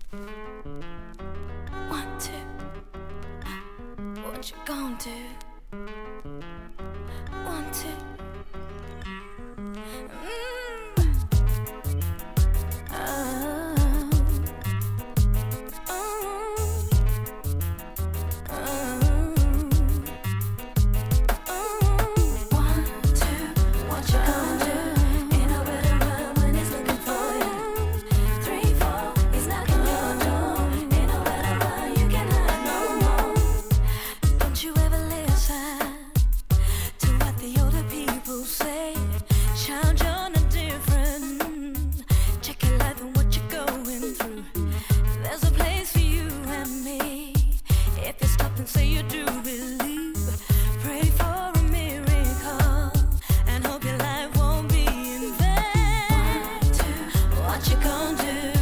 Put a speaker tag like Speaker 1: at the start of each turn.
Speaker 1: One, two, what you gonna do? One, two. Say you do believe, pray for a miracle, and hope your life won't be in vain. One, two, what you gonna do?